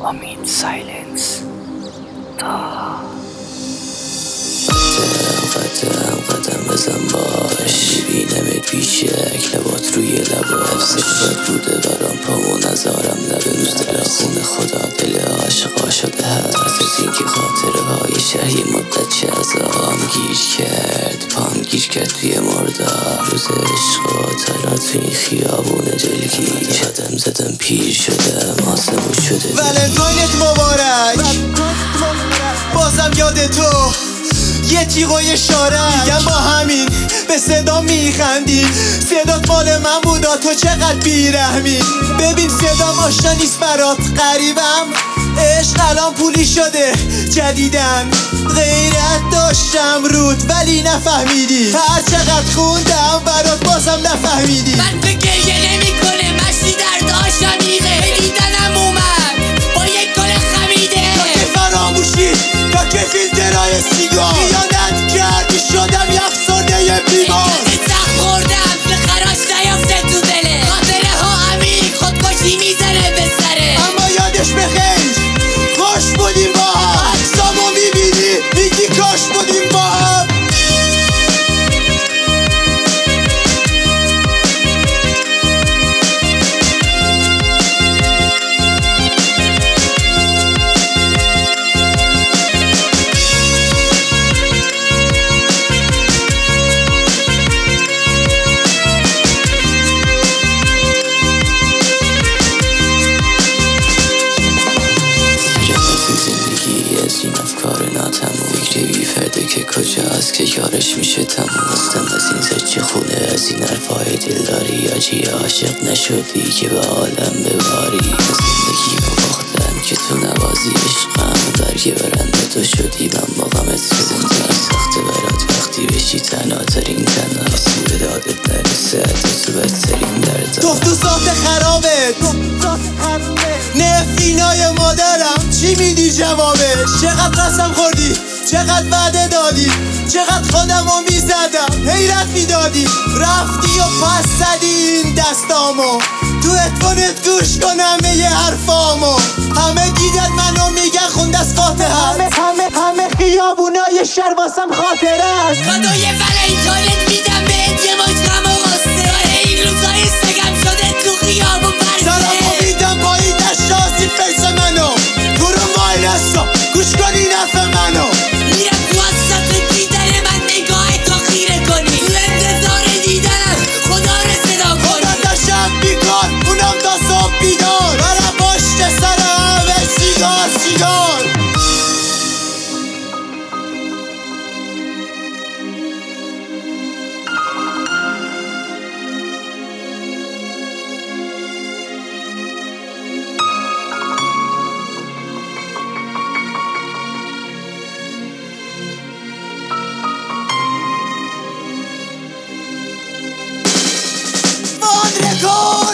امید سایلنس قدم بزن باش میبینمت بیشک لبات روی لباش صفت بوده برام پامو نزارم لبه روز دل خون خدا دل عاشقا شده هست از این که خاطره های شهی مدت چه ازام گیر کرد پام گیر کرد توی مردار روز عشق و ترا توی این خیابون دلگیر قدم زدم پیر شدم آسمون شده ولنتاینت مبارک بازم یاد تو یه تیغ و یه شارک میگم با همین به صدا میخندی صدات مال من بودا تو چقدر بیرحمی ببین صدام آشنا نیست برات غریبم عشق الان پولی شده جدیدن غیرت داشتم رود ولی نفهمیدی هر چقدر خوندم برات بازم نفهمیدی من تو گریه نمی کنه مشتی در داشتم میغه دیدنم اومد با یک گل خمیده تا که فراموشی تا که فیلترهای سیگار خیانت کردی شدم یه افسرده بیمار سخت خوردم که خراش نیافته تو دله خاطره ها عمیق خودکشی میزنه به سره اما یادش بخیر کاش بودیم با هم عکسامو میبینی میگی کاش بودیم با هم این افکار ناتموم فکر بیفرده که کجاست که یارش میشه تموم هستم از این زجه خونه از این حرفای دلداری یا چی عاشق نشدی که به عالم بباری از زندگی باختم که تو نوازی عشقم برگه برنده تو شدی من باقمت سوختم سخته برات وقتی بشی تنها ترین تنها کسی به دادت نرسه تو بدترین درد تو ذات خرابت نفرینای مادرم چی میدی جوابش چقدر قسم خوردی چقدر وعده دادی چقدر خودمو میزدم حیرت میدادی رفتی و پس زدی این دستامو تو اتفونت گوش کنم یه حرفامو همه دیدت منو میگن خوند از فاتحه همه خیابونای شهر واسم خاطره است کادوی ولنتاینت میدم بهت یه ماش غم و غصه این روزای سگم شده تو خیابون سلام برسه میدم با این دشاسی فیس منو تو رو وایرسا گوش کنی نفع منو میرم تو وسط دیدن من نگاه تو خیره کنی تو انتظار دیدنم خدا رو صدا کنی خودم تا شب بیکار اونم تا صبح بیدار برم پشت سر همه سیگار Record